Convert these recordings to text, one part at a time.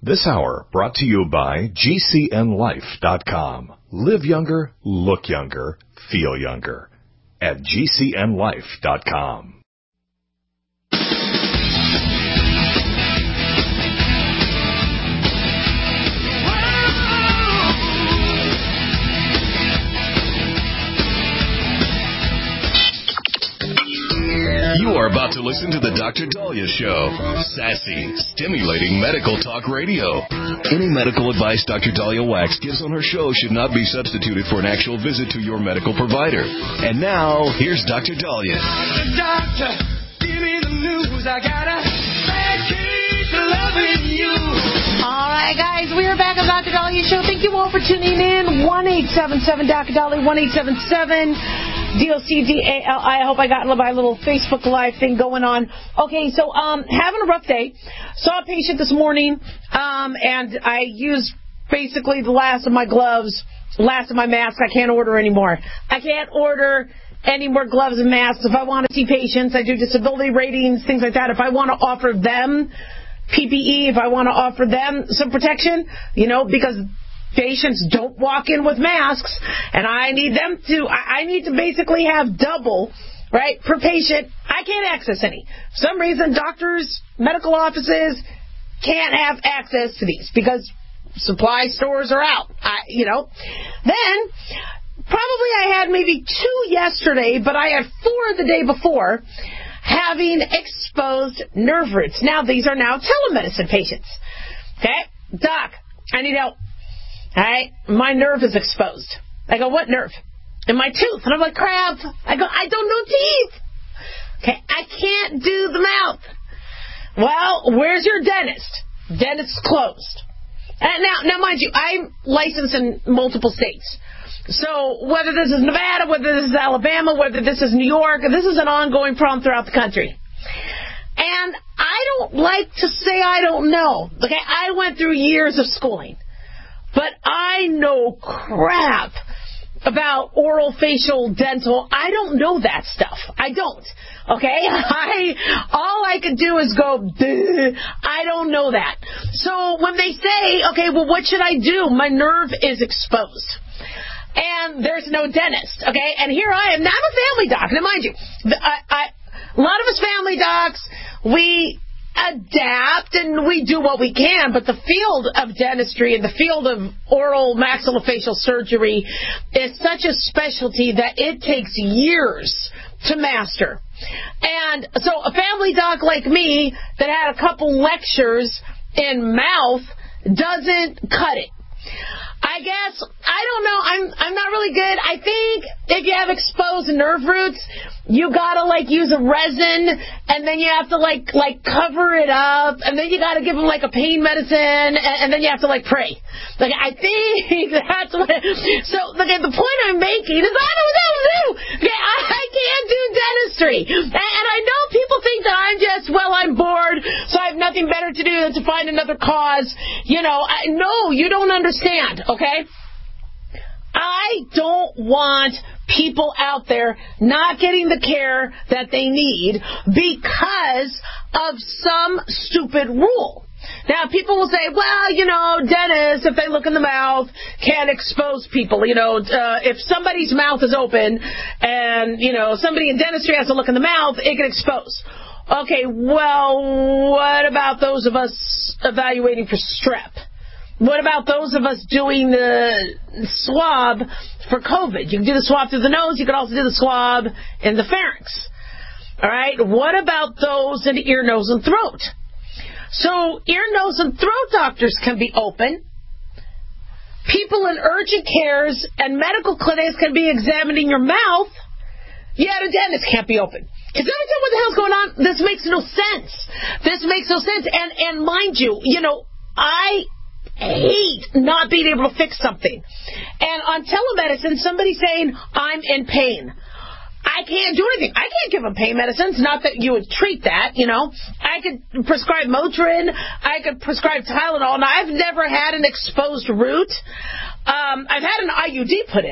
This hour brought to you by GCNLife.com. Live younger, look younger, feel younger at GCNLife.com. You are about to listen to the Dr. Dahlia Show. Sassy, stimulating medical talk radio. Any medical advice Dr. Dahlia Wax gives on her show should not be substituted for an actual visit to your medical provider. And now, here's Dr. Dahlia. Doctor, give me the news. I got a bad case of loving you. All right, guys, we are back on Dr. Dahlia Show. Thank you all for tuning in. 1-877 Dr. Dahlia, 1-877 DOCDALI. I hope I got my little Facebook Live thing going on. Okay, so having a rough day. Saw a patient this morning, and I used basically the last of my gloves, last of my masks. I can't order anymore. I can't order any more gloves and masks. If I want to see patients, I do disability ratings, things like that. If I want to offer them PPE, if I want to offer them some protection, because patients don't walk in with masks, and I need to basically have double, right, per patient. I can't access any. For some reason, doctors, medical offices can't have access to these because supply stores are out, Then, probably I had maybe 2 yesterday, but I had 4 the day before, having exposed nerve roots. Now, these are now telemedicine patients. Okay? Doc, I need help. All right? My nerve is exposed. I go, what nerve? In my tooth. And I'm like, crap. I go, I don't know teeth. Okay? I can't do the mouth. Well, where's your dentist? Dentist's closed. Now, mind you, I'm licensed in multiple states. So whether this is Nevada, whether this is Alabama, whether this is New York, this is an ongoing problem throughout the country. And I don't like to say I don't know. Okay, I went through years of schooling. But I know crap about oral, facial, dental. I don't know that stuff. I don't. Okay? All I can do is go, duh. I don't know that. So when they say, okay, well, what should I do? My nerve is exposed. And there's no dentist, okay? And here I am. Now I'm a family doc. Now, mind you, a lot of us family docs, we adapt and we do what we can, but the field of dentistry and the field of oral maxillofacial surgery is such a specialty that it takes years to master. And so a family doc like me that had a couple lectures in mouth doesn't cut it. I guess, I don't know, I'm not really good. I think if you have exposed nerve roots, you gotta use a resin, and then you have to cover it up, and then you gotta give them a pain medicine, and then you have to pray. I think that's what so the point I'm making is I don't know. Okay, I can't do dentistry. And I know people think that I'm bored, so I have nothing better to do than to find another cause. No, you don't understand, okay? I don't want people out there not getting the care that they need because of some stupid rule. Now, people will say, well, dentists, if they look in the mouth, can expose people. If somebody's mouth is open and, somebody in dentistry has to look in the mouth, it can expose. Okay, well, what about those of us evaluating for strep? What about those of us doing the swab for COVID? You can do the swab through the nose. You can also do the swab in the pharynx. All right? What about those in ear, nose, and throat? So ear, nose, and throat doctors can be open. People in urgent cares and medical clinics can be examining your mouth. Yet a dentist can't be open. Because let me tell you what the hell's going on. This makes no sense. This makes no sense. And mind you, I hate not being able to fix something. And on telemedicine, somebody's saying, I'm in pain. I can't do anything. I can't give them pain medicines. Not that you would treat that, I could prescribe Motrin. I could prescribe Tylenol. Now, I've never had an exposed root. I've had an IUD put in.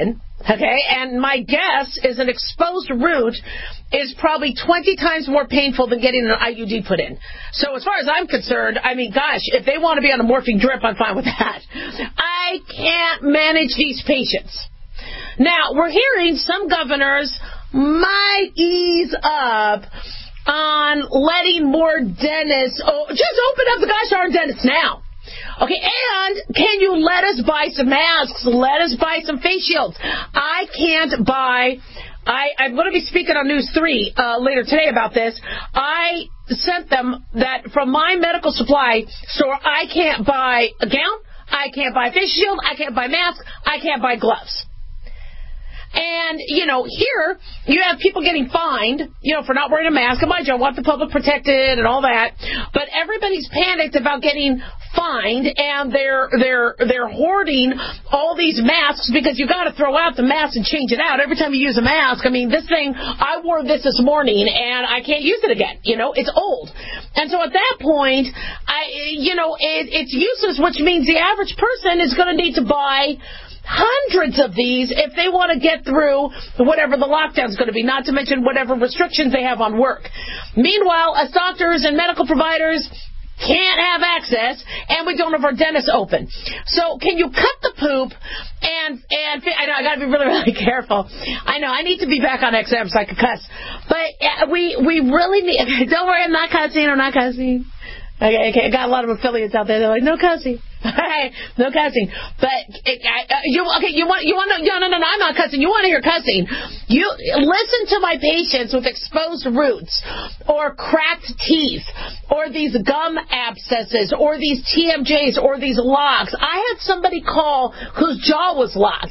Okay, and my guess is an exposed root is probably 20 times more painful than getting an IUD put in. So as far as I'm concerned, I mean, gosh, if they want to be on a morphine drip, I'm fine with that. I can't manage these patients. Now, we're hearing some governors might ease up on letting more dentists, just open up the gosh darn dentists now. Okay, and can you let us buy some masks? Let us buy some face shields. I can't buy... I'm going to be speaking on News 3 later today about this. I sent them that from my medical supply store, I can't buy a gown, I can't buy a face shield, I can't buy masks, I can't buy gloves. And, you know, here you have people getting fined, you know, for not wearing a mask. And mind you, I want the public protected and all that. But everybody's panicked about getting fined, and they're hoarding all these masks because you got to throw out the mask and change it out every time you use a mask. I mean, this thing, I wore this morning and I can't use it again. You know, it's old. And so at that point, it's useless, which means the average person is going to need to buy hundreds of these if they want to get through whatever the lockdown is going to be, not to mention whatever restrictions they have on work. Meanwhile, us doctors and medical providers can't have access, and we don't have our dentists open. So can you cut the poop and I know I got to be really, really careful. I know I need to be back on XM so I can cuss. But we really need, don't worry, I'm not cussing. Okay, I got a lot of affiliates out there. They're like, no cussing. No cussing. But no, I'm not cussing. You want to hear cussing? You listen to my patients with exposed roots, or cracked teeth, or these gum abscesses, or these TMJs, or these locks. I had somebody call whose jaw was locked.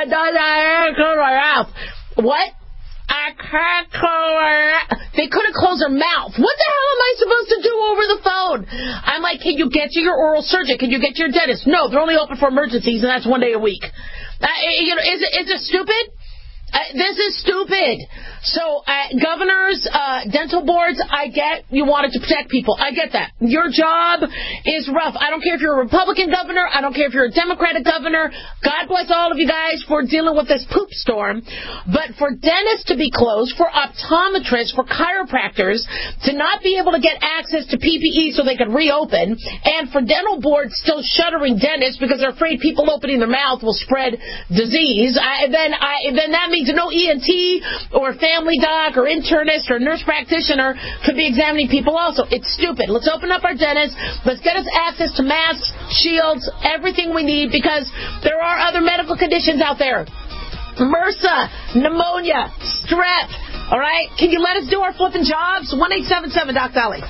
What? I can't They couldn't close their mouth. What the hell am I supposed to do over the phone? I'm like, can you get to your oral surgeon? Can you get to your dentist? No, they're only open for emergencies, and that's one day a week. Is it stupid? This is stupid. So, governors, dental boards, I get you wanted to protect people. I get that. Your job is rough. I don't care if you're a Republican governor. I don't care if you're a Democratic governor. God bless all of you guys for dealing with this poop storm. But for dentists to be closed, for optometrists, for chiropractors to not be able to get access to PPE so they can reopen, and for dental boards still shuttering dentists because they're afraid people opening their mouth will spread disease, then that means no ENT or family doc or internist or nurse practitioner could be examining people also. It's stupid. Let's open up our dentists. Let's get us access to masks, shields, everything we need, because there are other medical conditions out there. MRSA, pneumonia, strep. All right? Can you let us do our flipping jobs? 1-877 Doc Dolly.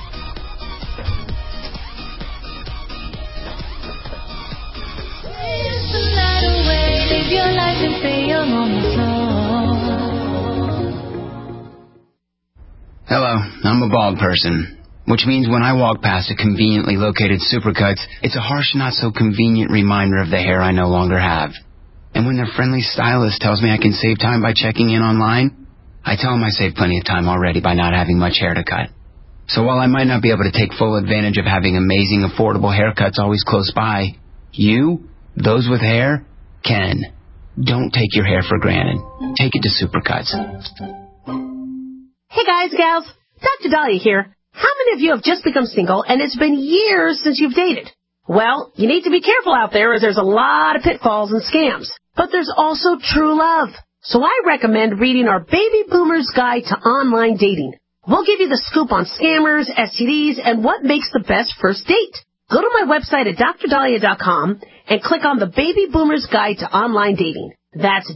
Live your life and stay young on the floor. Hello, I'm a bald person, which means when I walk past a conveniently located Supercuts, it's a harsh, not so convenient reminder of the hair I no longer have. And when their friendly stylist tells me I can save time by checking in online, I tell them I saved plenty of time already by not having much hair to cut. So while I might not be able to take full advantage of having amazing, affordable haircuts always close by, you, those with hair, can. Don't take your hair for granted. Take it to Supercuts. Hey guys, gals, Dr. Dahlia here. How many of you have just become single and it's been years since you've dated? Well, you need to be careful out there, as there's a lot of pitfalls and scams. But there's also true love. So I recommend reading our Baby Boomer's Guide to Online Dating. We'll give you the scoop on scammers, STDs, and what makes the best first date. Go to my website at drdahlia.com and click on the Baby Boomer's Guide to Online Dating. That's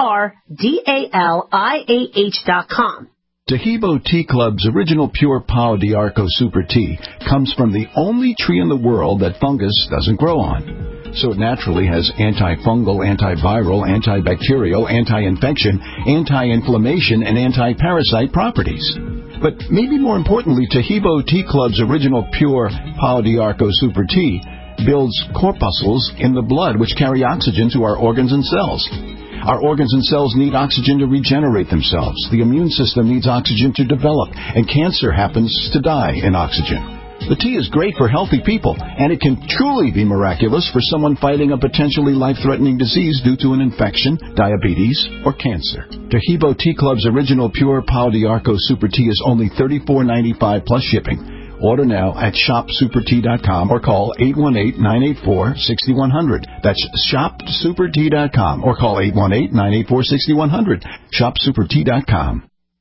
DRDALIAH.com. Tahibo Tea Club's original pure Pau d'Arco Super Tea comes from the only tree in the world that fungus doesn't grow on. So it naturally has antifungal, antiviral, antibacterial, anti-infection, anti-inflammation, and anti-parasite properties. But maybe more importantly, Tahibo Tea Club's original pure Pau d'Arco Super Tea builds corpuscles in the blood which carry oxygen to our organs and cells. Our organs and cells need oxygen to regenerate themselves. The immune system needs oxygen to develop, and cancer happens to die in oxygen. The tea is great for healthy people, and it can truly be miraculous for someone fighting a potentially life-threatening disease due to an infection, diabetes, or cancer. Tahibo Tea Club's original pure Pau d'Arco Super Tea is only $34.95 plus shipping. Order now at shopsupertea.com or call 818-984-6100. That's shopsupertea.com or call 818-984-6100. Shopsupertea.com.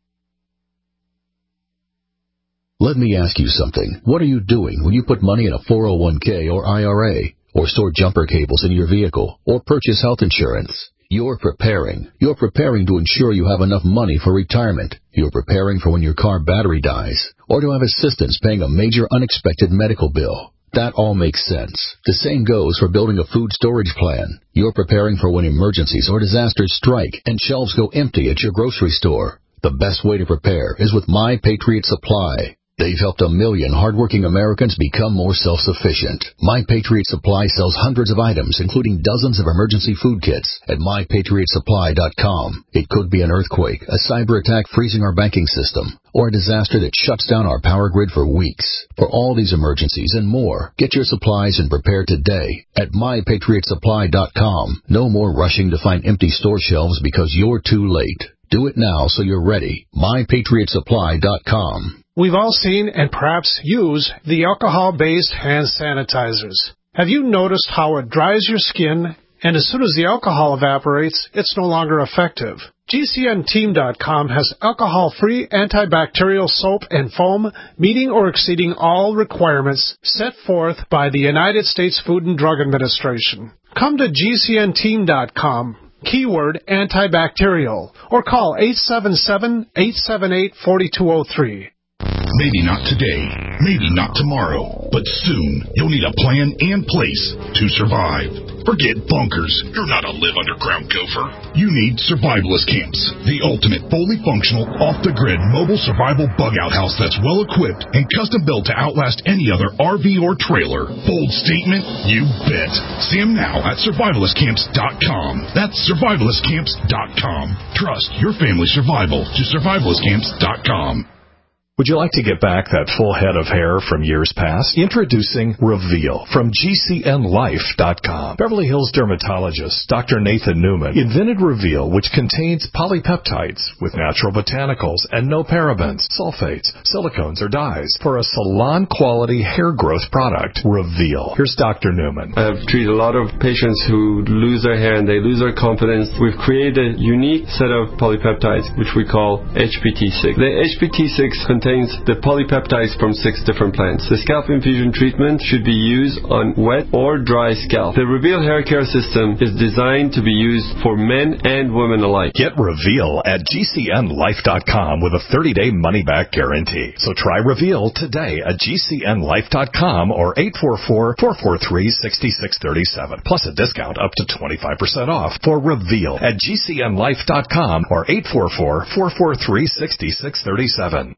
Let me ask you something. What are you doing when you put money in a 401k or IRA, or store jumper cables in your vehicle, or purchase health insurance? You're preparing. You're preparing to ensure you have enough money for retirement. You're preparing for when your car battery dies, or to have assistance paying a major unexpected medical bill. That all makes sense. The same goes for building a food storage plan. You're preparing for when emergencies or disasters strike and shelves go empty at your grocery store. The best way to prepare is with My Patriot Supply. They've helped 1 million hardworking Americans become more self-sufficient. My Patriot Supply sells hundreds of items, including dozens of emergency food kits at MyPatriotSupply.com. It could be an earthquake, a cyber attack freezing our banking system, or a disaster that shuts down our power grid for weeks. For all these emergencies and more, get your supplies and prepare today at MyPatriotSupply.com. No more rushing to find empty store shelves because you're too late. Do it now so you're ready. MyPatriotSupply.com. We've all seen and perhaps use the alcohol-based hand sanitizers. Have you noticed how it dries your skin, and as soon as the alcohol evaporates, it's no longer effective? GCNteam.com has alcohol-free antibacterial soap and foam meeting or exceeding all requirements set forth by the United States Food and Drug Administration. Come to GCNteam.com. Keyword antibacterial, or call 877-878-4203. Maybe not today, maybe not tomorrow, but soon you'll need a plan and place to survive. Forget bunkers. You're not a live underground gopher. You need Survivalist Camps, the ultimate fully functional, off-the-grid mobile survival bug-out house that's well-equipped and custom-built to outlast any other RV or trailer. Bold statement? You bet. See them now at survivalistcamps.com. That's survivalistcamps.com. Trust your family's survival to survivalistcamps.com. Would you like to get back that full head of hair from years past? Introducing Reveal from GCNlife.com. Beverly Hills dermatologist Dr. Nathan Newman invented Reveal, which contains polypeptides with natural botanicals and no parabens, sulfates, silicones, or dyes for a salon-quality hair growth product. Reveal. Here's Dr. Newman. I've treated a lot of patients who lose their hair and they lose their confidence. We've created a unique set of polypeptides, which we call HPT6. The HPT6 contains the polypeptides from 6 different plants. The scalp infusion treatment should be used on wet or dry scalp. The Reveal hair care system is designed to be used for men and women alike. Get Reveal at GCNlife.com with a 30-day money-back guarantee. So try Reveal today at GCNlife.com or 844-443-6637. Plus a discount up to 25% off for Reveal at GCNlife.com or 844-443-6637.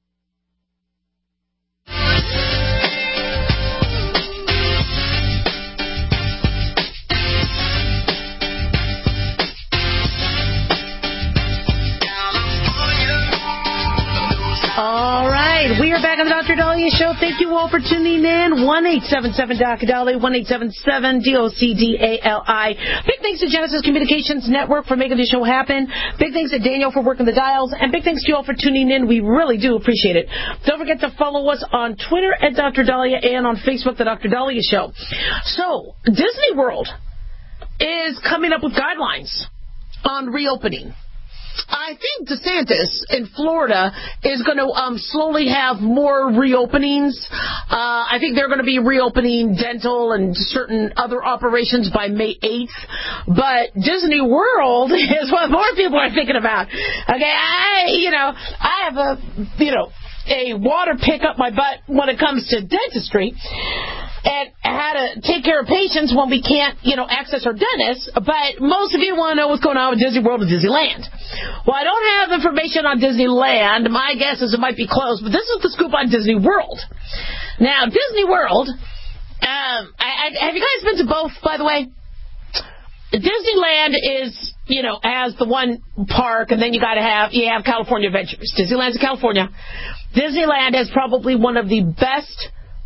All right, we are back on the Dr. Dahlia Show. Thank you all for tuning in. 1-877-Dr. Dahlia, 1-877-DOCDALI. Big thanks to Genesis Communications Network for making this show happen. Big thanks to Daniel for working the dials. And big thanks to you all for tuning in. We really do appreciate it. Don't forget to follow us on Twitter at Dr. Dahlia and on Facebook, The Dr. Dahlia Show. So, Disney World is coming up with guidelines on reopening. I think DeSantis in Florida is going to slowly have more reopenings. I think they're going to be reopening dental and certain other operations by May 8th. But Disney World is what more people are thinking about. Okay, I have a water pick up my butt when it comes to dentistry. And how to take care of patients when we can't, access our dentists. But most of you want to know what's going on with Disney World and Disneyland. Well, I don't have information on Disneyland. My guess is it might be closed. But this is the scoop on Disney World. Now, Disney World, have you guys been to both, by the way? Disneyland is, has the one park, and then you have California Adventures. Disneyland's in California. Disneyland has probably one of the best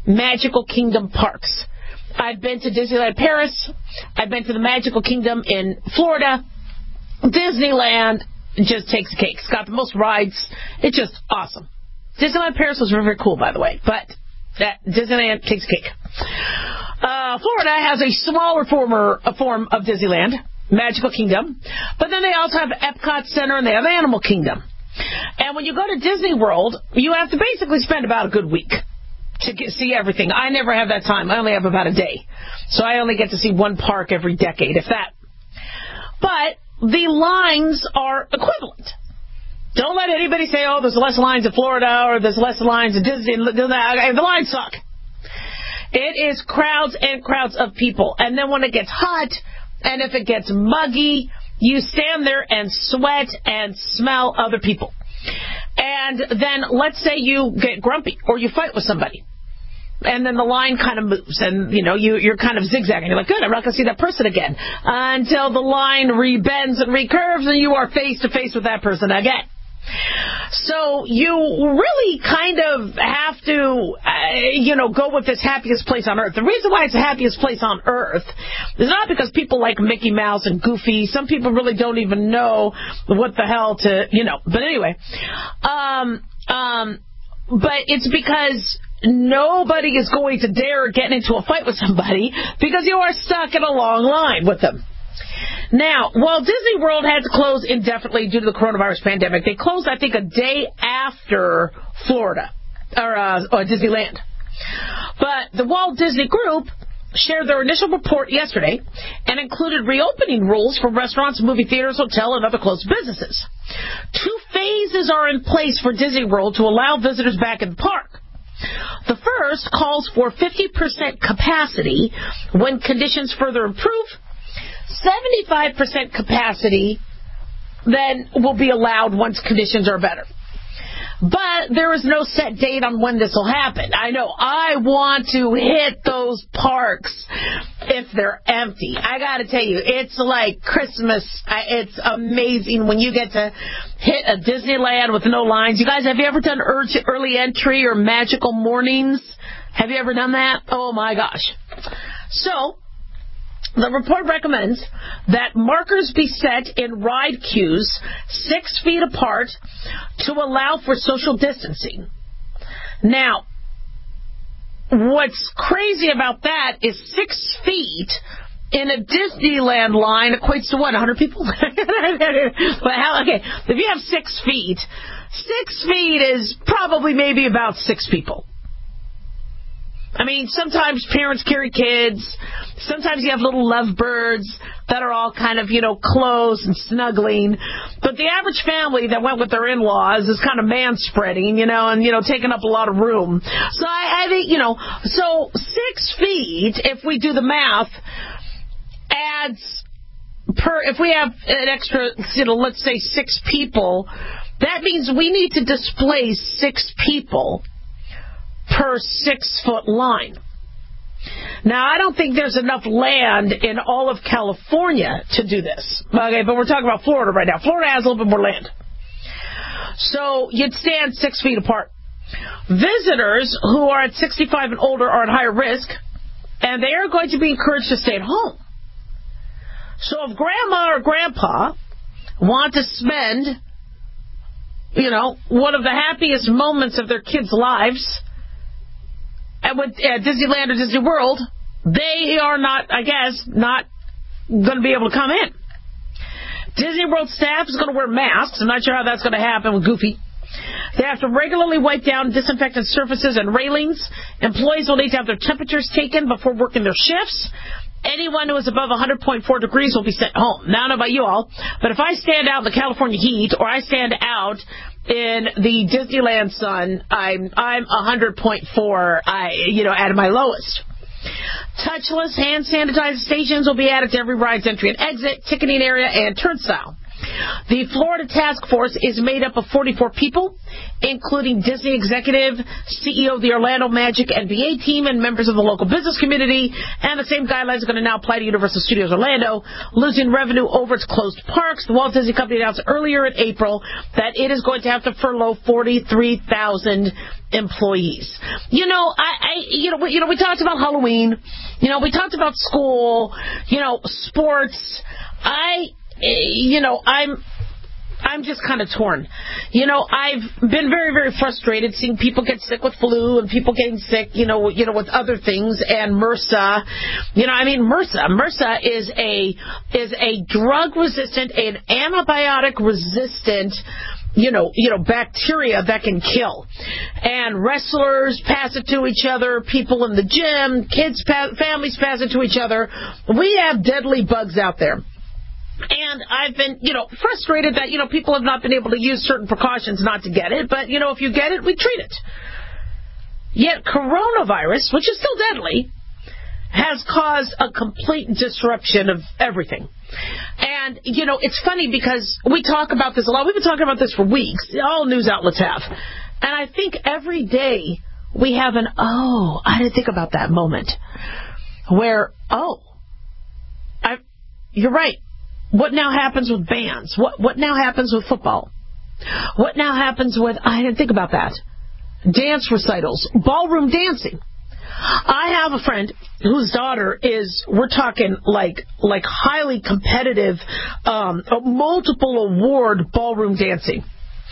Magical Kingdom parks. I've been to Disneyland Paris. I've been to the Magical Kingdom in Florida. Disneyland just takes the cake. It's got the most rides. It's just awesome. Disneyland Paris was very, very cool, by the way, but Disneyland takes the cake. Florida has a smaller form of Disneyland, Magical Kingdom, but then they also have Epcot Center and they have Animal Kingdom. And when you go to Disney World, you have to basically spend about a good week to see everything. I never have that time. I only have about a day. So I only get to see one park every decade, if that. But the lines are equivalent. Don't let anybody say, oh, there's less lines in Florida or there's less lines in Disney. The lines suck. It is crowds and crowds of people. And then when it gets hot and if it gets muggy, you stand there and sweat and smell other people. And then let's say you get grumpy or you fight with somebody. And then the line kind of moves and, you're kind of zigzagging. You're like, good, I'm not going to see that person again. Until the line rebends and recurves and you are face to face with that person again. So you really kind of have to, go with this happiest place on earth. The reason why it's the happiest place on earth is not because people like Mickey Mouse and Goofy. Some people really don't even know what the hell But anyway, but it's because nobody is going to dare get into a fight with somebody because you are stuck in a long line with them. Now, while Disney World had to close indefinitely due to the coronavirus pandemic, they closed, I think, a day after Florida, or Disneyland. But the Walt Disney Group shared their initial report yesterday and included reopening rules for restaurants, movie theaters, hotel, and other closed businesses. 2 phases are in place for Disney World to allow visitors back in the park. The first calls for 50% capacity when conditions further improve. 75% capacity then will be allowed once conditions are better. But there is no set date on when this will happen. I know I want to hit those parks if they're empty. I got to tell you, it's like Christmas. It's amazing when you get to hit a Disneyland with no lines. You guys, have you ever done early entry or magical mornings? Have you ever done that? Oh, my gosh. So the report recommends that markers be set in ride queues 6 feet apart to allow for social distancing. Now, what's crazy about that is 6 feet in a Disneyland line equates to what, 100 people? Well, okay, if you have 6 feet, 6 feet is probably maybe about 6 people. I mean, sometimes parents carry kids. Sometimes you have little lovebirds that are all kind of, close and snuggling. But the average family that went with their in-laws is kind of man-spreading, and, taking up a lot of room. So I think, so 6 feet, if we do the math, adds if we have an extra, let's say 6 people, that means we need to displace 6 people per 6-foot line. Now, I don't think there's enough land in all of California to do this. Okay, but we're talking about Florida right now. Florida has a little bit more land. So you'd stand 6 feet apart. Visitors who are at 65 and older are at higher risk, and they are going to be encouraged to stay at home. So if grandma or grandpa want to spend, one of the happiest moments of their kids' lives at Disneyland or Disney World, they are not going to be able to come in. Disney World staff is going to wear masks. I'm not sure how that's going to happen with Goofy. They have to regularly wipe down disinfectant surfaces and railings. Employees will need to have their temperatures taken before working their shifts. Anyone who is above 100.4 degrees will be sent home. Now, I don't know about you all, but if I stand out in the California heat or I stand out in the Disneyland sun, I'm 100.4, at my lowest. Touchless hand sanitizer stations will be added to every ride's entry and exit, ticketing area, and turnstile. The Florida task force is made up of 44 people, including Disney executive, CEO of the Orlando Magic NBA team, and members of the local business community. And the same guidelines are going to now apply to Universal Studios Orlando, losing revenue over its closed parks. The Walt Disney Company announced earlier in April that it is going to have to furlough 43,000 employees. We talked about Halloween. We talked about school. Sports. I'm just kind of torn. I've been very, very frustrated seeing people get sick with flu and people getting sick, with other things, and MRSA. MRSA is a drug-resistant, an antibiotic-resistant, bacteria that can kill. And wrestlers pass it to each other, people in the gym, families pass it to each other. We have deadly bugs out there. And I've been, frustrated that, people have not been able to use certain precautions not to get it. But, if you get it, we treat it. Yet coronavirus, which is still deadly, has caused a complete disruption of everything. And, it's funny because we talk about this a lot. We've been talking about this for weeks. All news outlets have. And I think every day we have an, I didn't think about that moment. Where, you're right. What now happens with bands? What now happens with football? What now happens with, I didn't think about that, dance recitals, ballroom dancing. I have a friend whose daughter is, we're talking like highly competitive, multiple award ballroom dancing.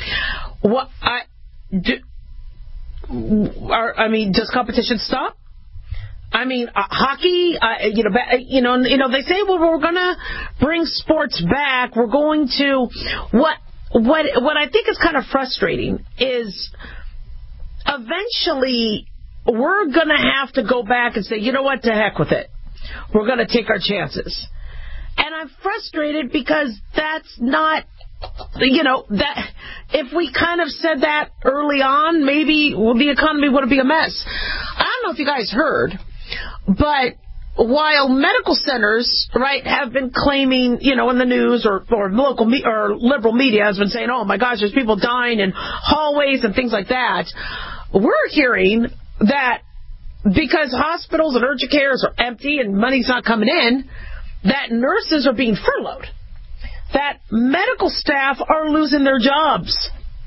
Does competition stop? Hockey, they say, well, we're going to bring sports back. We're going to, what I think is kind of frustrating is eventually we're going to have to go back and say, you know what, to heck with it. We're going to take our chances. And I'm frustrated because that's not, that if we kind of said that early on, maybe the economy wouldn't be a mess. I don't know if you guys heard, but while medical centers, have been claiming, in the news or local or liberal media has been saying, oh my gosh, there's people dying in hallways and things like that, we're hearing that because hospitals and urgent cares are empty and money's not coming in, that nurses are being furloughed, that medical staff are losing their jobs.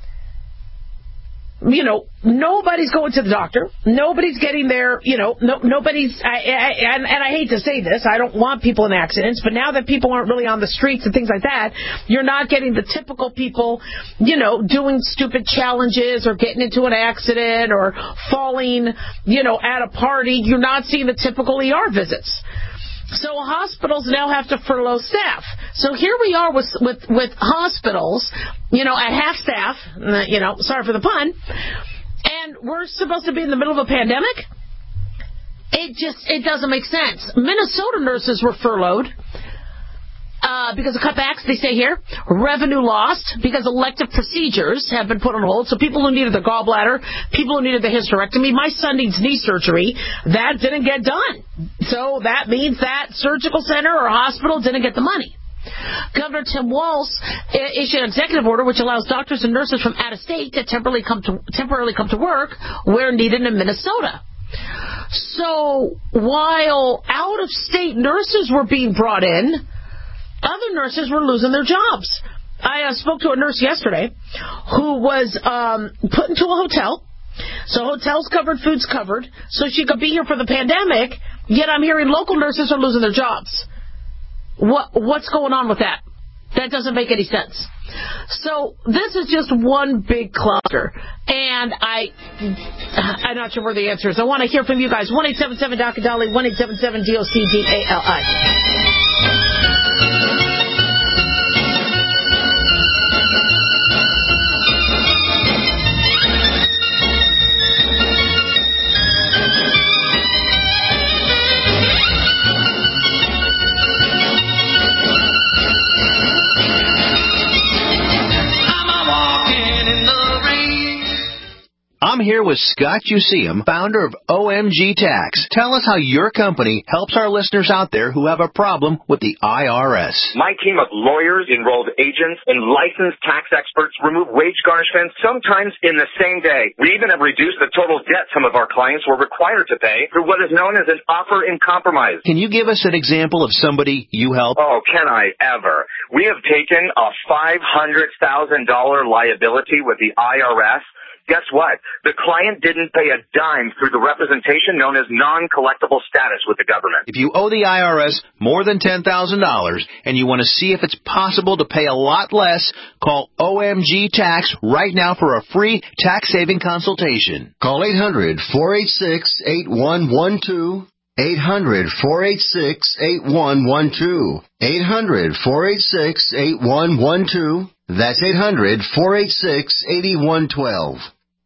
Nobody's going to the doctor. Nobody's getting there. Nobody's. And I hate to say this. I don't want people in accidents. But now that people aren't really on the streets and things like that, you're not getting the typical people, doing stupid challenges or getting into an accident or falling, at a party. You're not seeing the typical ER visits. So hospitals now have to furlough staff. So here we are with hospitals, at half staff, sorry for the pun, and we're supposed to be in the middle of a pandemic? It doesn't make sense. Minnesota nurses were furloughed because of cutbacks, they say here. Revenue lost because elective procedures have been put on hold. So people who needed the gallbladder, people who needed the hysterectomy, my son needs knee surgery, that didn't get done. So that means that surgical center or hospital didn't get the money. Governor Tim Walz issued an executive order which allows doctors and nurses from out of state to temporarily come to work where needed in Minnesota. So while out of state nurses were being brought in, other nurses were losing their jobs. I spoke to a nurse yesterday who was put into a hotel. So hotels covered, food's covered, so she could be here for the pandemic, yet I'm hearing local nurses are losing their jobs. What's going on with that? That doesn't make any sense. So this is just one big cluster, and I'm not sure where the answer is. I want to hear from you guys. 1-877-DOC-DOLLY, 1-877-DOCDALI. I'm here with Scott Useum, founder of OMG Tax. Tell us how your company helps our listeners out there who have a problem with the IRS. My team of lawyers, enrolled agents, and licensed tax experts remove wage garnishments sometimes in the same day. We even have reduced the total debt some of our clients were required to pay through what is known as an offer in compromise. Can you give us an example of somebody you help? Oh, can I ever? We have taken a $500,000 liability with the IRS. Guess what? The client didn't pay a dime through the representation known as non-collectible status with the government. If you owe the IRS more than $10,000 and you want to see if it's possible to pay a lot less, call OMG Tax right now for a free tax-saving consultation. Call 800-486-8112. 800-486-8112. 800-486-8112. That's 800-486-8112.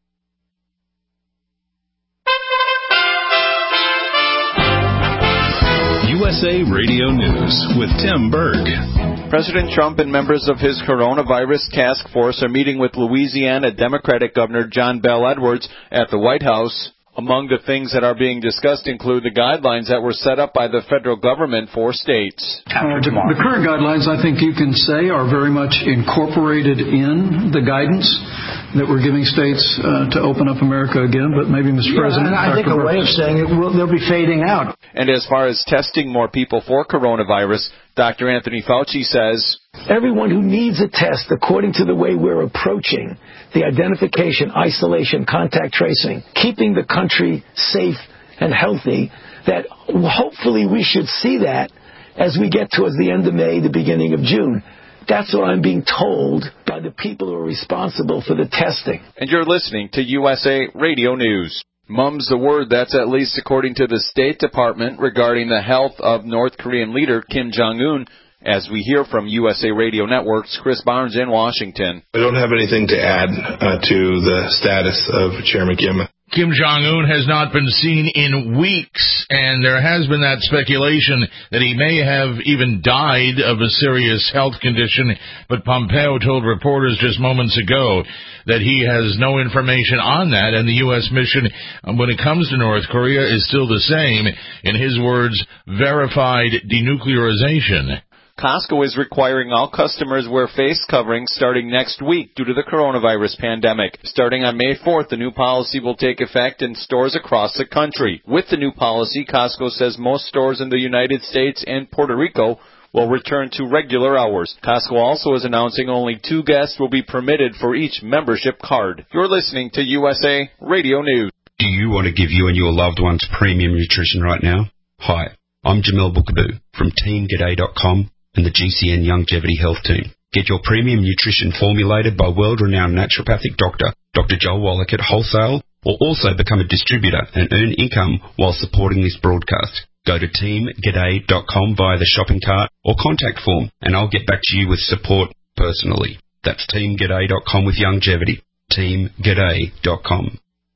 USA Radio News with Tim Berg. President Trump and members of his coronavirus task force are meeting with Louisiana Democratic Governor John Bel Edwards at the White House. Among the things that are being discussed include the guidelines that were set up by the federal government for states. The current guidelines, I think you can say, are very much incorporated in the guidance that we're giving states to open up America again. But maybe, Mr. President, I think a way of saying it, they'll be fading out. And as far as testing more people for coronavirus, Dr. Anthony Fauci says, everyone who needs a test, according to the way we're approaching the identification, isolation, contact tracing, keeping the country safe and healthy, that hopefully we should see that as we get towards the end of May, the beginning of June. That's what I'm being told by the people who are responsible for the testing. And you're listening to USA Radio News. Mum's the word, that's at least according to the State Department regarding the health of North Korean leader Kim Jong-un, as we hear from USA Radio Network's Chris Barnes in Washington. I don't have anything to add to the status of Chairman Kim. Kim Jong-un has not been seen in weeks, and there has been that speculation that he may have even died of a serious health condition, but Pompeo told reporters just moments ago that he has no information on that, and the U.S. mission, when it comes to North Korea, is still the same. In his words, verified denuclearization. Costco is requiring all customers wear face coverings starting next week due to the coronavirus pandemic. Starting on May 4th, the new policy will take effect in stores across the country. With the new policy, Costco says most stores in the United States and Puerto Rico will return to regular hours. Costco also is announcing only 2 guests will be permitted for each membership card. You're listening to USA Radio News. Do you want to give you and your loved ones premium nutrition right now? Hi, I'm Jamel Bookaboo from TeamGaday.com and the GCN Longevity Health Team. Get your premium nutrition formulated by world-renowned naturopathic doctor, Dr. Joel Wallach at Wholesale, or also become a distributor and earn income while supporting this broadcast. Go to TeamGaday.com via the shopping cart or contact form, and I'll get back to you with support personally. That's TeamGaday.com with longevity. TeamGaday.com.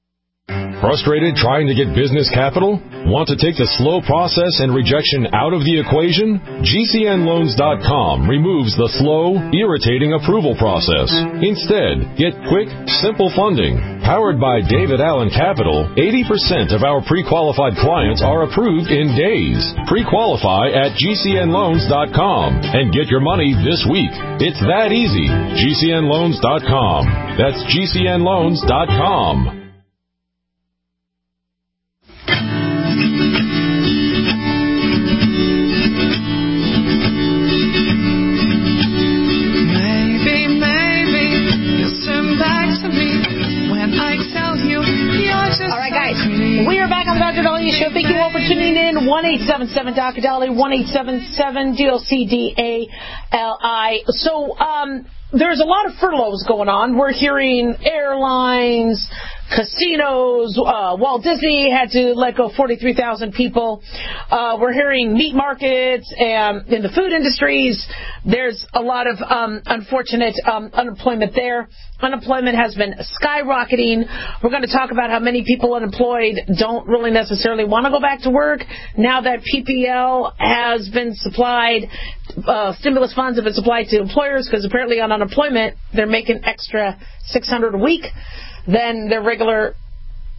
Frustrated trying to get business capital? Want to take the slow process and rejection out of the equation? GCNLoans.com removes the slow, irritating approval process. Instead, get quick, simple funding. Powered by David Allen Capital, 80% of our pre-qualified clients are approved in days. Pre-qualify at GCNLoans.com and get your money this week. It's that easy. GCNLoans.com. That's GCNLoans.com. All right, guys, we are back on the Dr. Dahlia Show. Thank you all for tuning in. 1-877-Dr. Dahlia, 1-877-DOCDALI. So, there's a lot of furloughs going on. We're hearing airlines, casinos, Walt Disney had to let go 43,000 people. We're hearing meat markets and in the food industries. There's a lot of unfortunate unemployment there. Unemployment has been skyrocketing. We're going to talk about how many people unemployed don't really necessarily want to go back to work now that PPL has been supplied, stimulus funds have been supplied to employers, because apparently on unemployment they're making extra $600 a week than their regular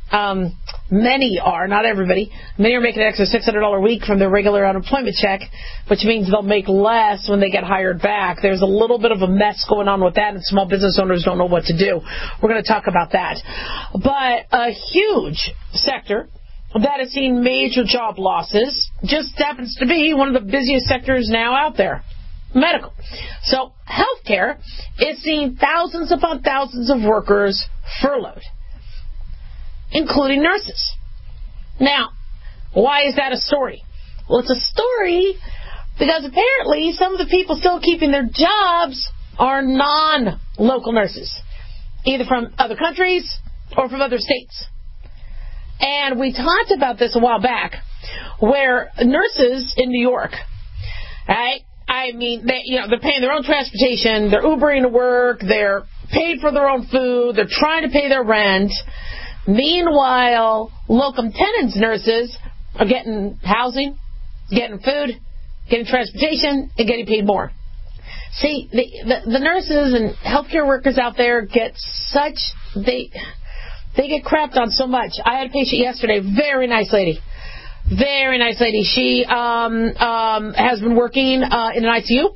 many are, not everybody, many are making an extra $600 a week from their regular unemployment check, which means they'll make less when they get hired back. There's a little bit of a mess going on with that, and small business owners don't know what to do. We're going to talk about that. But a huge sector that has seen major job losses just happens to be one of the busiest sectors now out there. Medical. So healthcare is seeing thousands upon thousands of workers furloughed, including nurses. Now, why is that a story? Well, it's a story because apparently some of the people still keeping their jobs are non-local nurses, either from other countries or from other states. And we talked about this a while back, where nurses in New York, right? I mean, they're paying their own transportation, they're Ubering to work, they're paid for their own food, they're trying to pay their rent. Meanwhile, locum tenens nurses are getting housing, getting food, getting transportation, and getting paid more. See, the nurses and healthcare workers out there get they get crapped on so much. I had a patient yesterday, very nice lady. Very nice lady. She has been working in an ICU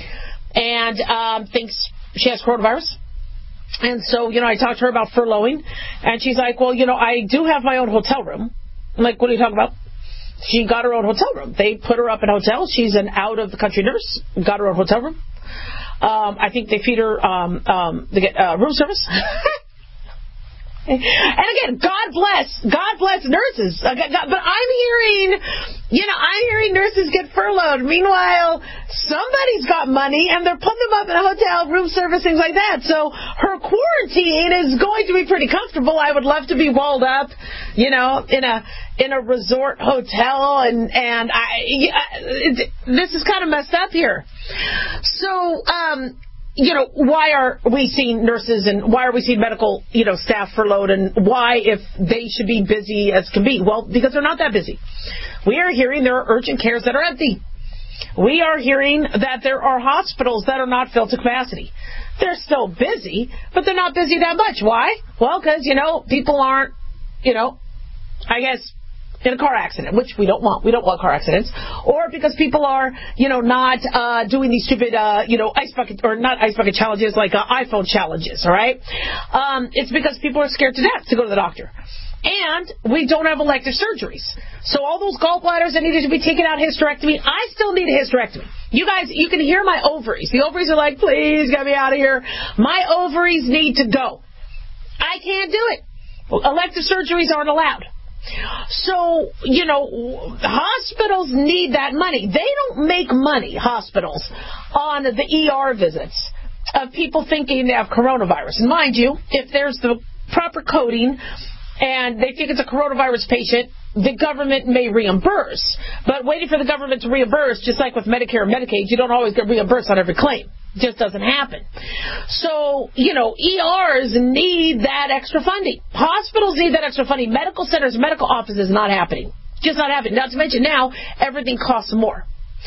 and thinks she has coronavirus. And so, I talked to her about furloughing, and she's like, well, I do have my own hotel room. I'm like, what are you talking about? She got her own hotel room. They put her up in a hotel. She's an out-of-the-country nurse. Got her own hotel room. I think they feed her, they get room service. And again, God bless nurses. But I'm hearing nurses get furloughed. Meanwhile, somebody's got money and they're putting them up in a hotel, room service, things like that. So her quarantine is going to be pretty comfortable. I would love to be walled up, in a resort hotel, and this is kind of messed up here. So, why are we seeing nurses and why are we seeing medical, staff furloughed, and why, if they should be busy as can be? Well, because they're not that busy. We are hearing there are urgent cares that are empty. We are hearing that there are hospitals that are not filled to capacity. They're still busy, but they're not busy that much. Why? Well, because, people aren't, I guess, in a car accident, which we don't want. We don't want car accidents. Or because people are, not doing these stupid, ice bucket, or not ice bucket challenges, like iPhone challenges, all right? It's because people are scared to death to go to the doctor. And we don't have elective surgeries. So all those gallbladders that needed to be taken out, hysterectomy, I still need a hysterectomy. You guys, you can hear my ovaries. The ovaries are like, please get me out of here. My ovaries need to go. I can't do it. Elective surgeries aren't allowed. So, hospitals need that money. They don't make money, hospitals, on the ER visits of people thinking they have coronavirus. And mind you, if there's the proper coding and they think it's a coronavirus patient, the government may reimburse. But waiting for the government to reimburse, just like with Medicare and Medicaid, you don't always get reimbursed on every claim. It just doesn't happen. So, ERs need that extra funding. Hospitals need that extra funding. Medical centers, medical offices, not happening. Just not happening. Not to mention now, everything costs more.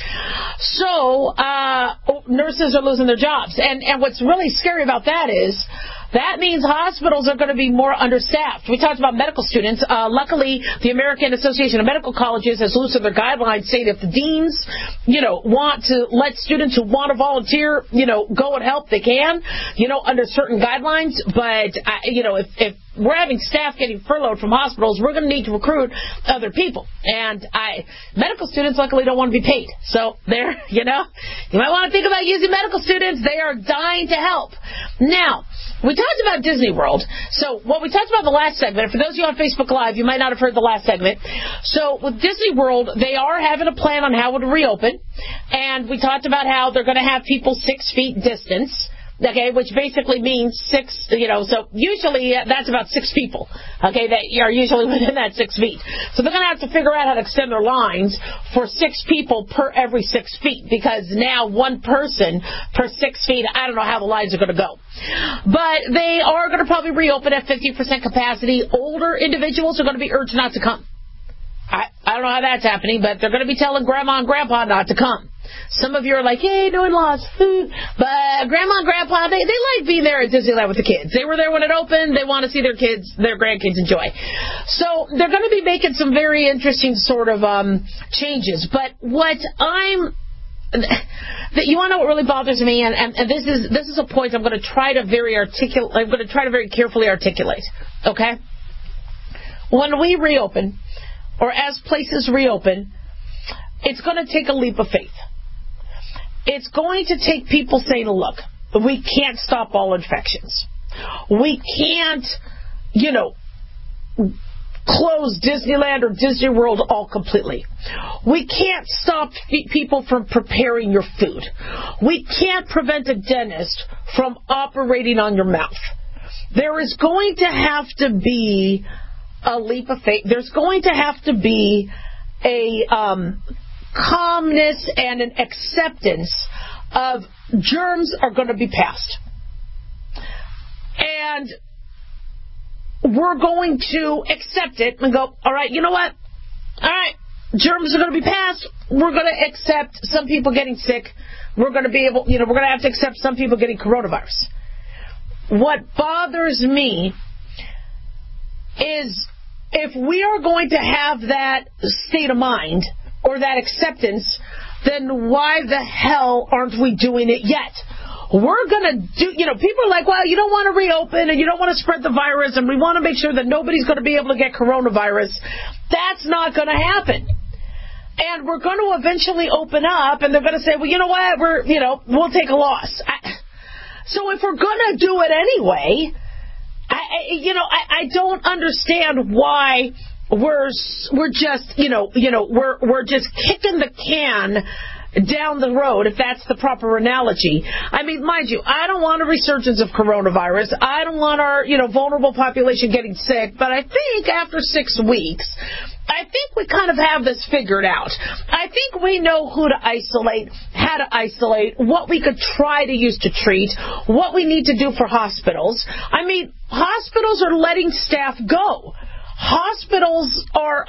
So, nurses are losing their jobs. And what's really scary about that is, that means hospitals are going to be more understaffed. We talked about medical students. Luckily, the American Association of Medical Colleges has loosened their guidelines, saying if the deans, want to let students who want to volunteer, go and help, they can, under certain guidelines. But, if we're having staff getting furloughed from hospitals, we're going to need to recruit other people. And medical students, luckily, don't want to be paid. So there, you might want to think about using medical students. They are dying to help. Now, we talked about Disney World. So what we talked about in the last segment, for those of you on Facebook Live, you might not have heard the last segment. So with Disney World, they are having a plan on how it will reopen. And we talked about how they're going to have people 6 feet distance. Okay, which basically means 6, so usually that's about 6 people, okay, that are usually within that 6 feet. So they're going to have to figure out how to extend their lines for 6 people per every 6 feet, because now one person per 6 feet, I don't know how the lines are going to go. But they are going to probably reopen at 50% capacity. Older individuals are going to be urged not to come. I don't know how that's happening, but they're going to be telling Grandma and Grandpa not to come. Some of you are like, yay, no in-laws. But Grandma and Grandpa, they like being there at Disneyland with the kids. They were there when it opened. They want to see their grandkids enjoy. So they're going to be making some very interesting sort of changes. But what you want to know what really bothers me, and this is a point I'm going to try to very carefully articulate. Okay? When we reopen, or as places reopen, it's going to take a leap of faith. It's going to take people saying, look, we can't stop all infections. We can't, close Disneyland or Disney World all completely. We can't stop people from preparing your food. We can't prevent a dentist from operating on your mouth. There is going to have to be a leap of faith. There's going to have to be a calmness and an acceptance of germs are going to be passed. And we're going to accept it and go, all right, you know what? All right, germs are going to be passed. We're going to accept some people getting sick. We're going to be able, we're going to have to accept some people getting coronavirus. What bothers me is if we are going to have that state of mind or that acceptance, then why the hell aren't we doing it yet? We're going to do, people are like, well, you don't want to reopen and you don't want to spread the virus and we want to make sure that nobody's going to be able to get coronavirus. That's not going to happen. And we're going to eventually open up and they're going to say, well, you know what, we'll take a loss. So if we're going to do it anyway, I don't understand why we're just, we're just kicking the can down the road, if that's the proper analogy. I mean, mind you, I don't want a resurgence of coronavirus. I don't want our, vulnerable population getting sick. But I think after 6 weeks, I think we kind of have this figured out. I think we know who to isolate, how to isolate, what we could try to use to treat, what we need to do for hospitals. I mean, hospitals are letting staff go. Hospitals are,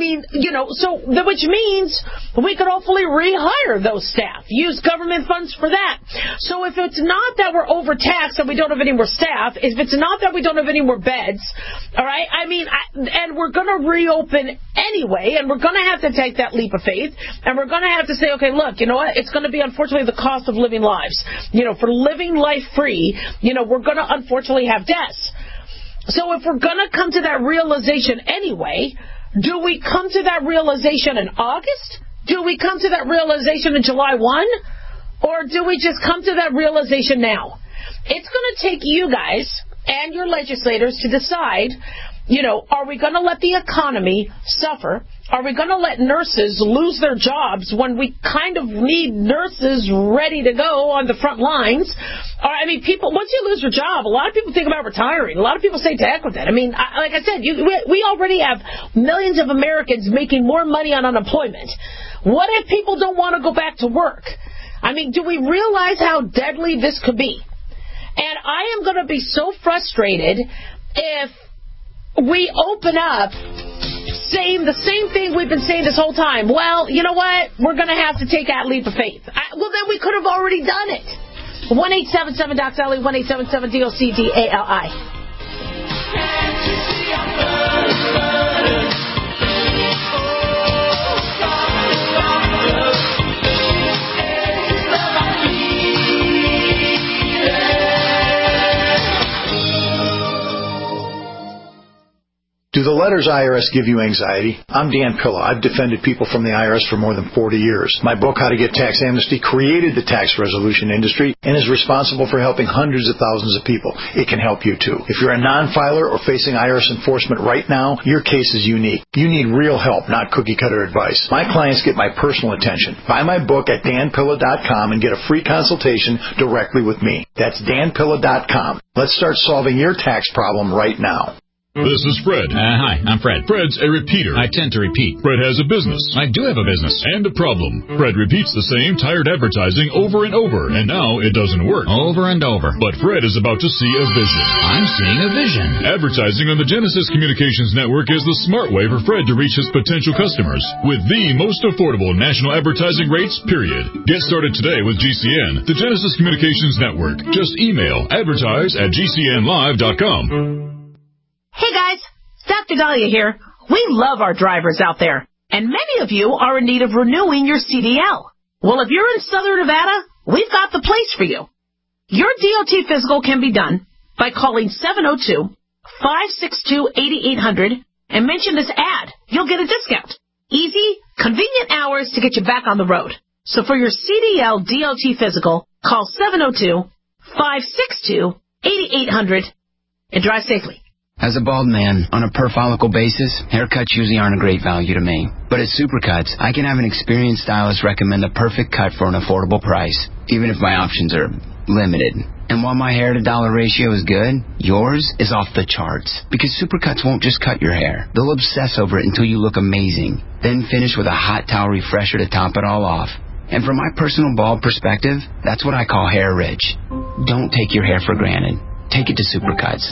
which means we could hopefully rehire those staff, use government funds for that. So if it's not that we're overtaxed and we don't have any more staff, if it's not that we don't have any more beds, all right, and we're going to reopen anyway, and we're going to have to take that leap of faith, and we're going to have to say, okay, look, you know what, it's going to be unfortunately the cost of living lives. For living life free, we're going to unfortunately have deaths. So if we're going to come to that realization anyway, do we come to that realization in August? Do we come to that realization in July 1? Or do we just come to that realization now? It's going to take you guys and your legislators to decide, are we going to let the economy suffer? Are we going to let nurses lose their jobs when we kind of need nurses ready to go on the front lines? People, once you lose your job, a lot of people think about retiring. A lot of people say to heck with it. Like I said, we already have millions of Americans making more money on unemployment. What if people don't want to go back to work? Do we realize how deadly this could be? And I am going to be so frustrated if we open up saying the same thing we've been saying this whole time. Well, you know what? We're going to have to take that leap of faith. Well, then we could have already done it. 1-877-DOC-DALI, 1-877-DOC-DALI. Do the letters IRS give you anxiety? I'm Dan Pilla. I've defended people from the IRS for more than 40 years. My book, How to Get Tax Amnesty, created the tax resolution industry and is responsible for helping hundreds of thousands of people. It can help you too. If you're a non-filer or facing IRS enforcement right now, your case is unique. You need real help, not cookie-cutter advice. My clients get my personal attention. Buy my book at danpilla.com and get a free consultation directly with me. That's danpilla.com. Let's start solving your tax problem right now. This is Fred. Hi, I'm Fred. Fred's a repeater. I tend to repeat. Fred has a business. I do have a business. And a problem. Fred repeats the same tired advertising over and over, and now it doesn't work. Over and over. But Fred is about to see a vision. I'm seeing a vision. Advertising on the Genesis Communications Network is the smart way for Fred to reach his potential customers with the most affordable national advertising rates, period. Get started today with GCN, the Genesis Communications Network. Just email advertise@gcnlive.com. Hey guys, Dr. Dahlia here. We love our drivers out there, and many of you are in need of renewing your CDL. Well, if you're in Southern Nevada, we've got the place for you. Your DOT physical can be done by calling 702-562-8800 and mention this ad. You'll get a discount. Easy, convenient hours to get you back on the road. So for your CDL DOT physical, call 702-562-8800 and drive safely. As a bald man, on a per-follicle basis, haircuts usually aren't a great value to me. But at Supercuts, I can have an experienced stylist recommend the perfect cut for an affordable price, even if my options are limited. And while my hair-to-dollar ratio is good, yours is off the charts. Because Supercuts won't just cut your hair. They'll obsess over it until you look amazing. Then finish with a hot towel refresher to top it all off. And from my personal bald perspective, that's what I call hair rich. Don't take your hair for granted. Take it to Supercuts.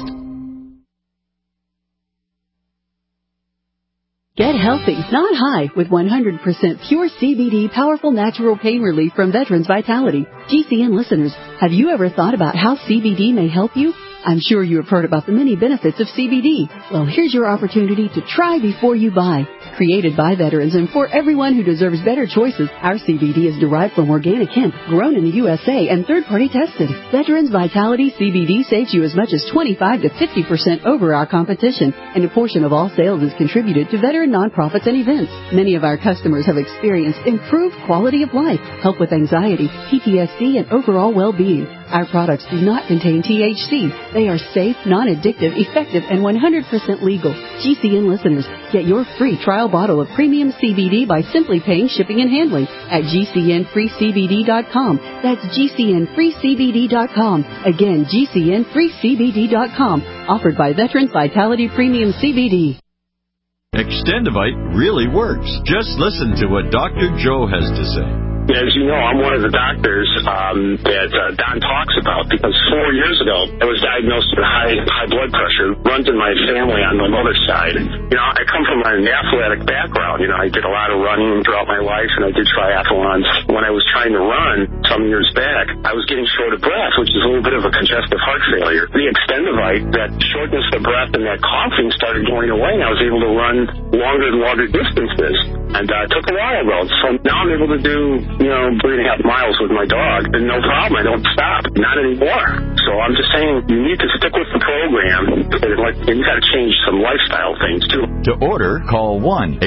Get healthy, not high, with 100% pure CBD powerful natural pain relief from Veterans Vitality. GCN listeners, have you ever thought about how CBD may help you? I'm sure you have heard about the many benefits of CBD. Well, here's your opportunity to try before you buy. Created by veterans and for everyone who deserves better choices, our CBD is derived from organic hemp, grown in the USA and third-party tested. Veterans Vitality CBD saves you as much as 25 to 50% over our competition, and a portion of all sales is contributed to veteran nonprofits and events. Many of our customers have experienced improved quality of life, help with anxiety, PTSD, and overall well-being. Our products do not contain THC. They are safe, non-addictive, effective, and 100% legal. GCN listeners, get your free trial bottle of premium CBD by simply paying shipping and handling at GCNFreeCBD.com. That's GCNFreeCBD.com. Again, GCNFreeCBD.com. Offered by Veterans Vitality Premium CBD. Extendivite really works. Just listen to what Dr. Joe has to say. As you know, I'm one of the doctors that Don talks about, because 4 years ago, I was diagnosed with high blood pressure. Runs in my family on my mother's side. You know, I come from an athletic background. You know, I did a lot of running throughout my life, and I did triathlons. When I was trying to run some years back, I was getting short of breath, which is a little bit of a congestive heart failure. The Extendivite, that shortness of breath and that coughing started going away, and I was able to run longer and longer distances. And it took a while, though. So now I'm able to do 3.5 miles with my dog, and no problem. I don't stop. Not anymore. So I'm just saying, you need to stick with the program, and you got to change some lifestyle things too. To order, call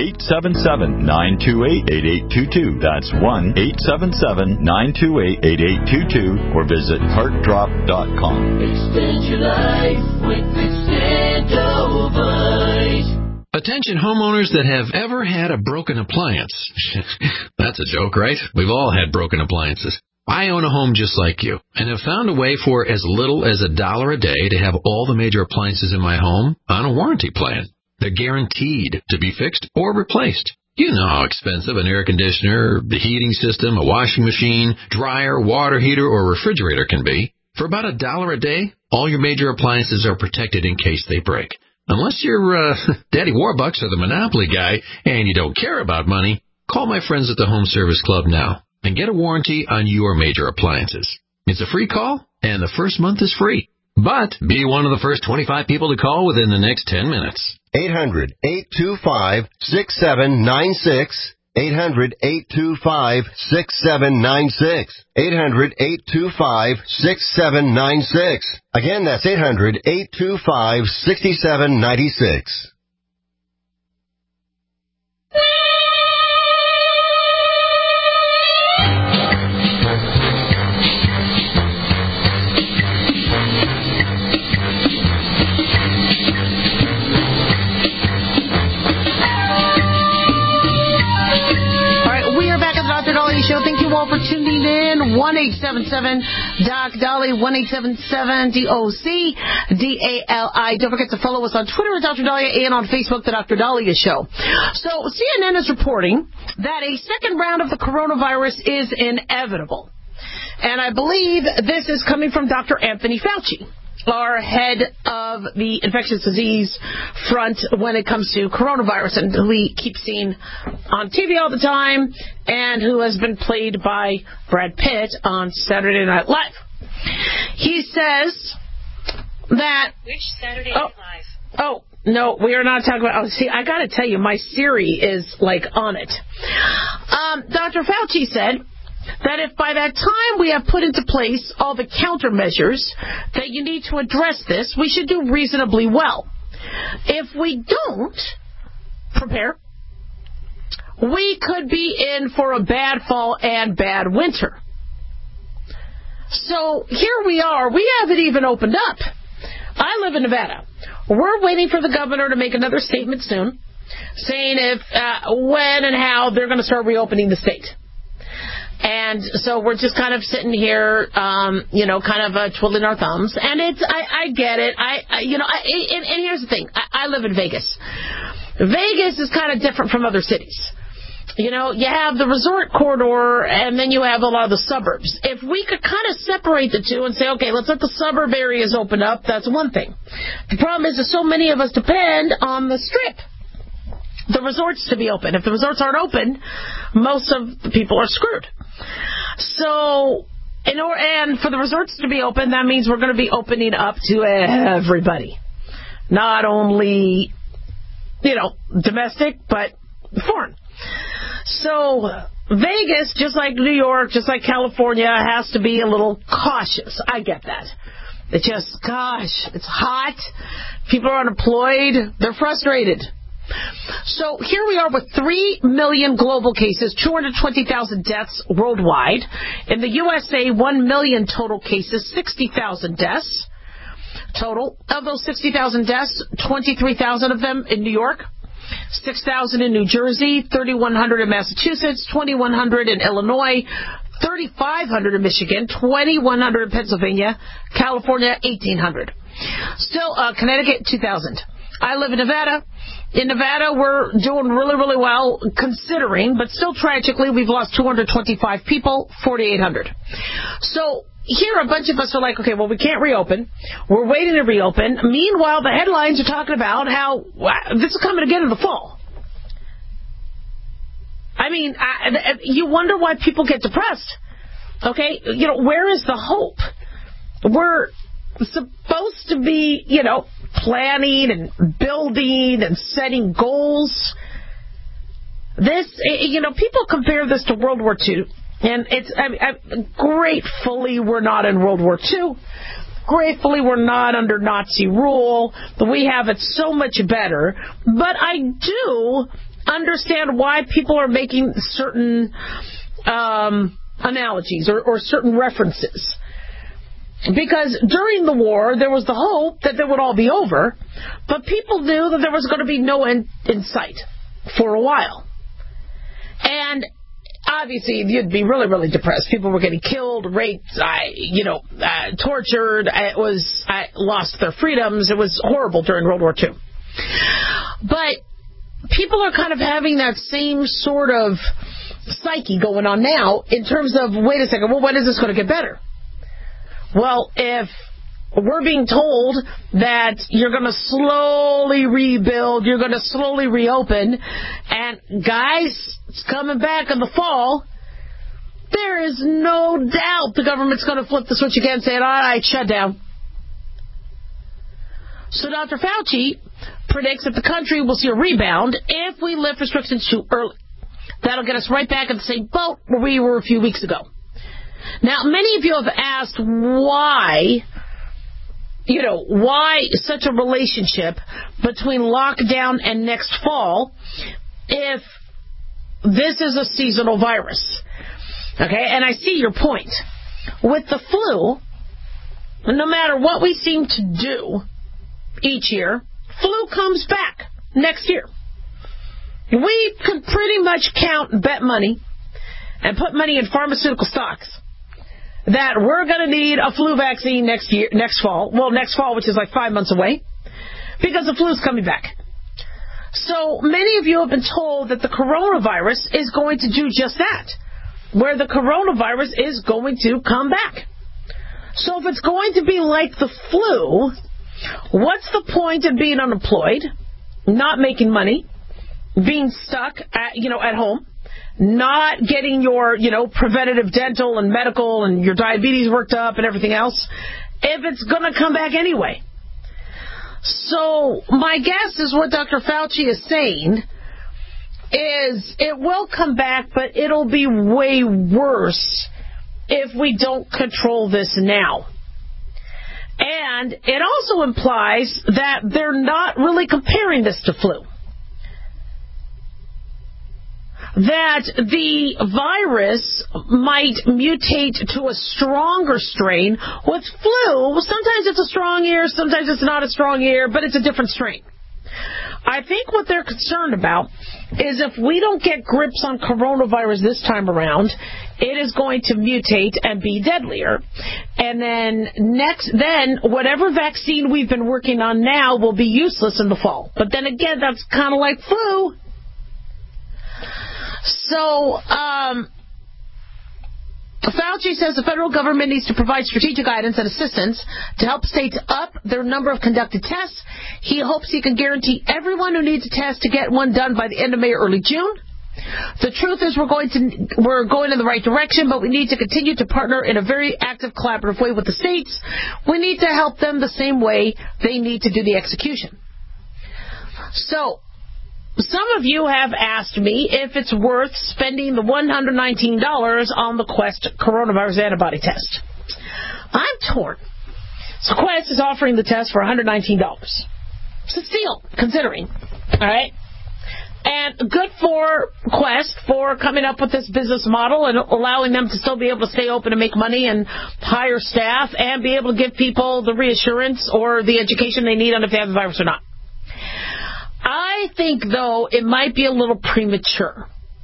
1-877-928-8822. That's 1-877-928-8822, or visit heartdrop.com. Extend your life with Extendivite. Attention homeowners that have ever had a broken appliance. That's a joke, right? We've all had broken appliances. I own a home just like you, and have found a way for as little as $1 a day to have all the major appliances in my home on a warranty plan. They're guaranteed to be fixed or replaced. You know how expensive an air conditioner, the heating system, a washing machine, dryer, water heater, or refrigerator can be. For about $1 a day, all your major appliances are protected in case they break. Unless you're Daddy Warbucks or the Monopoly guy and you don't care about money, call my friends at the Home Service Club now and get a warranty on your major appliances. It's a free call, and the first month is free. But be one of the first 25 people to call within the next 10 minutes. 800-825-6796. 800-825-6796. 800-825-6796. Again, that's 800-825-6796. Show. Thank you all for tuning in. 1-877-DOC DOLLY, 1-877-DOC-DALI. Don't forget to follow us on Twitter at Dr. Dahlia and on Facebook, The Dr. Dahlia Show. So CNN is reporting that a second round of the coronavirus is inevitable. And I believe this is coming from Dr. Anthony Fauci, our head of the infectious disease front when it comes to coronavirus, and who we keep seeing on TV all the time, and who has been played by Brad Pitt on Saturday Night Live. He says that... Which Saturday Night Live? Oh, no, we are not talking about... Oh, see, I got to tell you, my Siri is, like, on it. Dr. Fauci said that if by that time we have put into place all the countermeasures that you need to address this, we should do reasonably well. If we don't prepare, we could be in for a bad fall and bad winter. So here we are. We haven't even opened up. I live in Nevada. We're waiting for the governor to make another statement soon, saying if, when and how they're going to start reopening the state. And so we're just kind of sitting here, kind of twiddling our thumbs. And I get it. And here's the thing. I live in Vegas. Vegas is kind of different from other cities. You know, you have the resort corridor, and then you have a lot of the suburbs. If we could kind of separate the two and say, okay, let's let the suburb areas open up, that's one thing. The problem is that so many of us depend on the Strip, the resorts, to be open. If the resorts aren't open, most of the people are screwed. So, and for the resorts to be open, that means we're going to be opening up to everybody. Not only, domestic, but foreign. So, Vegas, just like New York, just like California, has to be a little cautious. I get that. It's just, it's hot. People are unemployed. They're frustrated. So here we are with 3 million global cases, 220,000 deaths worldwide. In the USA, 1 million total cases, 60,000 deaths total. Of those 60,000 deaths, 23,000 of them in New York, 6,000 in New Jersey, 3,100 in Massachusetts, 2,100 in Illinois, 3,500 in Michigan, 2,100 in Pennsylvania, California, 1,800. Still, Connecticut, 2,000. I live in Nevada. In Nevada, we're doing really, really well, considering, but still tragically, we've lost 225 people, 4,800. So here, a bunch of us are like, okay, well, we can't reopen. We're waiting to reopen. Meanwhile, the headlines are talking about how this is coming again in the fall. I mean, you wonder why people get depressed. Okay? Where is the hope? We're supposed to be, planning and building and setting goals. This, people compare this to World War II, and it's gratefully we're not in World War II. Gratefully we're not under Nazi rule. We have it so much better. But I do understand why people are making certain analogies or certain references. Because during the war, there was the hope that they would all be over, but people knew that there was going to be no end in sight for a while. And obviously, you'd be really, really depressed. People were getting killed, raped, tortured. Lost their freedoms. It was horrible during World War II. But people are kind of having that same sort of psyche going on now in terms of, wait a second, well, when is this going to get better? Well, if we're being told that you're going to slowly rebuild, you're going to slowly reopen, and guys, it's coming back in the fall, there is no doubt the government's going to flip the switch again, saying, all right, shut down. So Dr. Fauci predicts that the country will see a rebound if we lift restrictions too early. That'll get us right back in the same boat where we were a few weeks ago. Now, many of you have asked why such a relationship between lockdown and next fall if this is a seasonal virus. Okay, and I see your point. With the flu, no matter what we seem to do each year, flu comes back next year. We can pretty much count and bet money and put money in pharmaceutical stocks that we're going to need a flu vaccine next fall, which is like 5 months away, because the flu's coming back. So many of you have been told that the coronavirus is going to do just that, where the coronavirus is going to come back. So if it's going to be like the flu, what's the point of being unemployed, not making money, being stuck at home, not getting your, preventative dental and medical and your diabetes worked up and everything else, if it's going to come back anyway? So my guess is what Dr. Fauci is saying is it will come back, but it'll be way worse if we don't control this now. And it also implies that they're not really comparing this to flu. That the virus might mutate to a stronger strain. With flu, sometimes it's a strong ear, sometimes it's not a strong ear, but it's a different strain. I think what they're concerned about is if we don't get grips on coronavirus this time around, it is going to mutate and be deadlier. And then whatever vaccine we've been working on now will be useless in the fall. But then again, that's kind of like flu. So, Fauci says the federal government needs to provide strategic guidance and assistance to help states up their number of conducted tests. He hopes he can guarantee everyone who needs a test to get one done by the end of May or early June. The truth is we're going in the right direction, but we need to continue to partner in a very active, collaborative way with the states. We need to help them the same way they need to do the execution. So, some of you have asked me if it's worth spending the $119 on the Quest coronavirus antibody test. I'm torn. So Quest is offering the test for $119. It's a steal, considering. All right? And good for Quest for coming up with this business model and allowing them to still be able to stay open and make money and hire staff and be able to give people the reassurance or the education they need on if they have the virus or not. I think, though, it might be a little premature.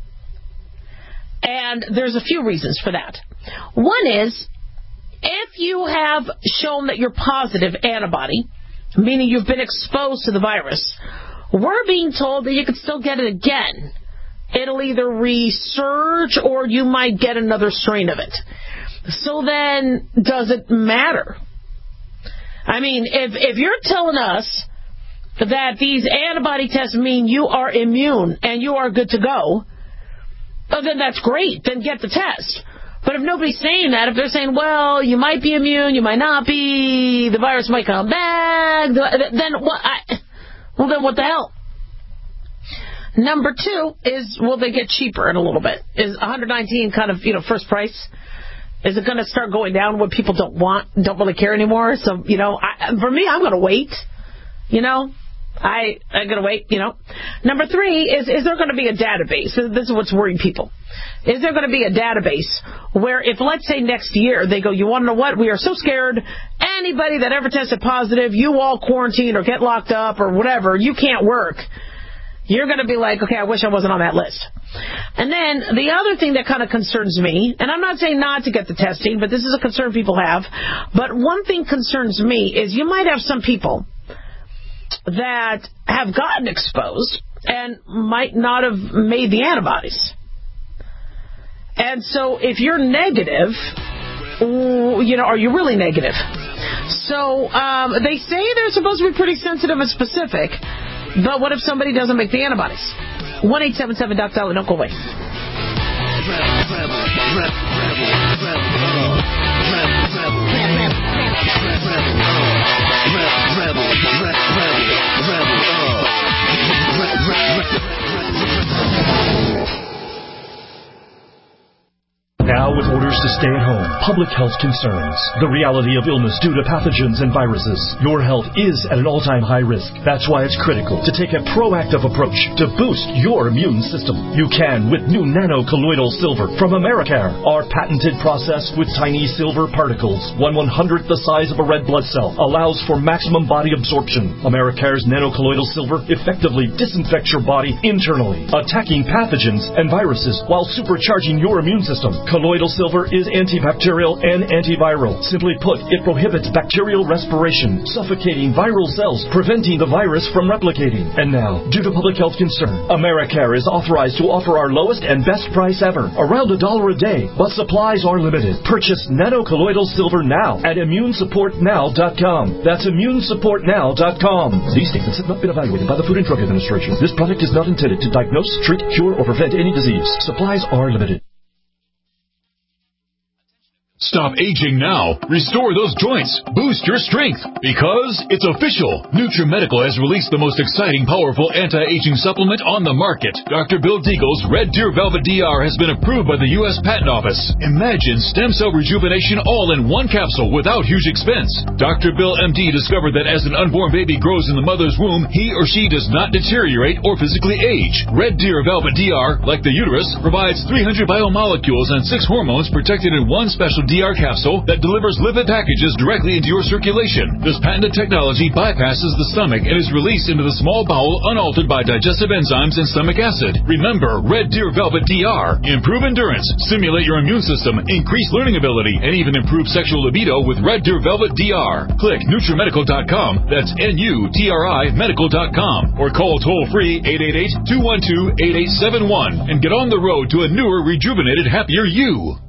And there's a few reasons for that. One is, if you have shown that you're positive antibody, meaning you've been exposed to the virus, we're being told that you could still get it again. It'll either resurge or you might get another strain of it. So then, does it matter? I mean, if you're telling us that these antibody tests mean you are immune and you are good to go, well, then that's great. Then get the test. But if nobody's saying that, if they're saying, well, you might be immune, you might not be, the virus might come back, then what? Then what the hell? Number two is, will they get cheaper in a little bit? Is $119 kind of, first price? Is it going to start going down when people don't really care anymore? So, for me, I'm going to wait. I'm going to wait, Number three is there going to be a database? This is what's worrying people. Is there going to be a database where if, let's say, next year they go, you want to know what? We are so scared. Anybody that ever tested positive, you all quarantine or get locked up or whatever, you can't work. You're going to be like, okay, I wish I wasn't on that list. And then the other thing that kind of concerns me, and I'm not saying not to get the testing, but this is a concern people have, but one thing concerns me is you might have some people that have gotten exposed and might not have made the antibodies. And so if you're negative, are you really negative? So they say they're supposed to be pretty sensitive and specific, but what if somebody doesn't make the antibodies? 1-877-DOC-DOLLAR, don't go away. Now with orders forced to stay at home, public health concerns, the reality of illness due to pathogens and viruses. Your health is at an all-time high risk. That's why it's critical to take a proactive approach to boost your immune system. You can with new nano-colloidal silver from Americare. Our patented process with tiny silver particles, 1/100th the size of a red blood cell, allows for maximum body absorption. Americare's nano-colloidal silver effectively disinfects your body internally, attacking pathogens and viruses while supercharging your immune system. Colloidal silver is antibacterial and antiviral. Simply put, it prohibits bacterial respiration, suffocating viral cells, preventing the virus from replicating. And now, due to public health concern, Americare is authorized to offer our lowest and best price ever, around $1 a day, but supplies are limited. Purchase nano-colloidal silver now at immunesupportnow.com. That's immunesupportnow.com. These statements have not been evaluated by the Food and Drug Administration. This product is not intended to diagnose, treat, cure, or prevent any disease. Supplies are limited. Stop aging now. Restore those joints. Boost your strength. Because it's official. NutriMedical has released the most exciting, powerful anti-aging supplement on the market. Dr. Bill Deagle's Red Deer Velvet DR has been approved by the U.S. Patent Office. Imagine stem cell rejuvenation all in one capsule without huge expense. Dr. Bill MD discovered that as an unborn baby grows in the mother's womb, he or she does not deteriorate or physically age. Red Deer Velvet DR, like the uterus, provides 300 biomolecules and 6 hormones protected in one special DR capsule that delivers lipid packages directly into your circulation. This patented technology bypasses the stomach and is released into the small bowel unaltered by digestive enzymes and stomach acid. Remember, Red Deer Velvet DR. Improve endurance, stimulate your immune system, increase learning ability, and even improve sexual libido with Red Deer Velvet DR. Click NutriMedical.com, that's NUTRI Medical.com, or call toll-free 888-212-8871 and get on the road to a newer, rejuvenated, happier you.